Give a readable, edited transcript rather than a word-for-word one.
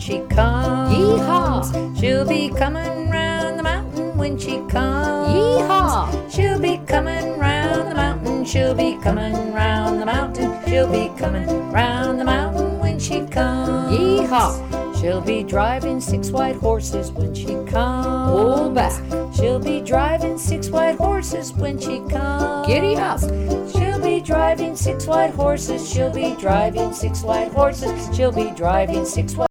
she comes. Yee-haw! She'll be coming round the mountain when she comes. Yee-haw! She'll be coming round the mountain. She'll be coming round the mountain. She'll be coming round the mountain when she comes. Yee-haw! She'll be driving 6 white horses when she comes. Pull back. She'll be driving 6 white horses when she comes. Giddy up. She'll be driving 6 white horses. She'll be driving 6 white horses. She'll be driving 6 white